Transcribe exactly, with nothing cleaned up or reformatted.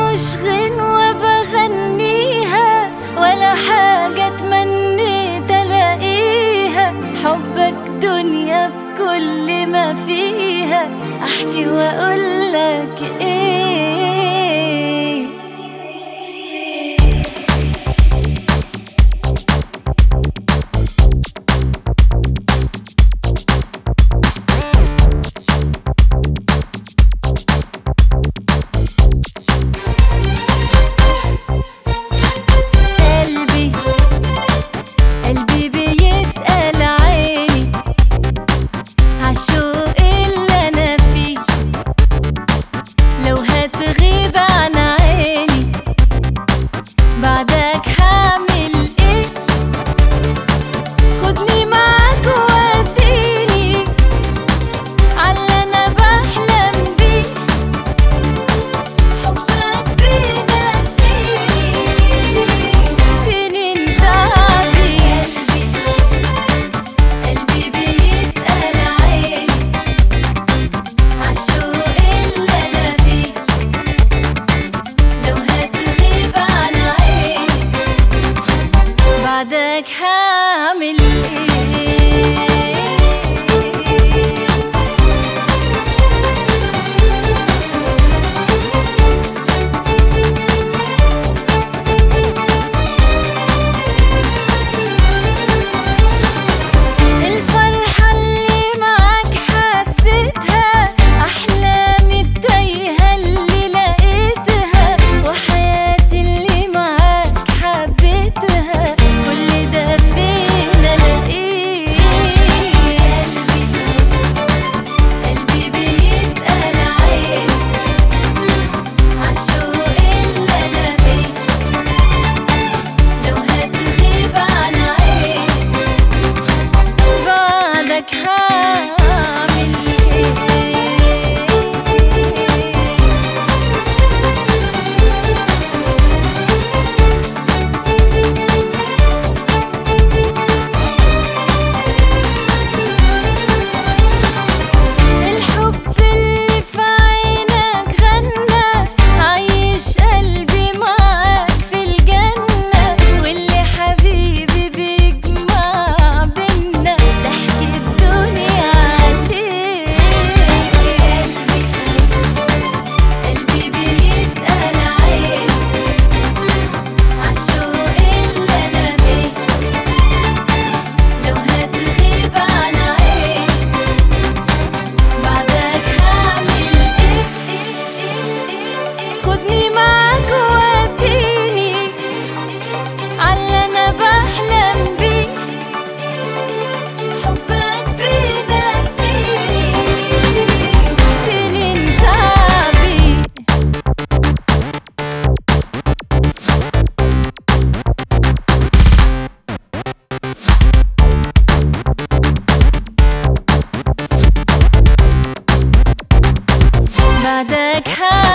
مش غنوة بغنيها ولا حاجة تمنيت الاقيها، حبك دنيا بكل ما فيها، احكي واقولك ايه؟ بعدك هعمل ايه؟ الفرحة اللي معاك حسيتها، أحلامي التايهة اللي لقيتها، وحياتي اللي معاك حبيتها، كل ده فين الاقيه؟ قلبي بيسأل عيني عالشوق اللي انا فيه، لو هتغيب عن عيني بعدك هعمل ايه؟ الحب اللي في عينك غنى، عايش قلبي معاك في الجنة، واللي حبيبي بيجمع بينا، تحكي الدنيا عليه. قلبي بيسأل عيني عالشوق اللي انا فيه، لو هتغيب عن عيني بعدك هعمل ايه؟ خدني معاك ووديني عاللي انا بحلم بيه، حبك بينسيني سنين تعبي. بعدك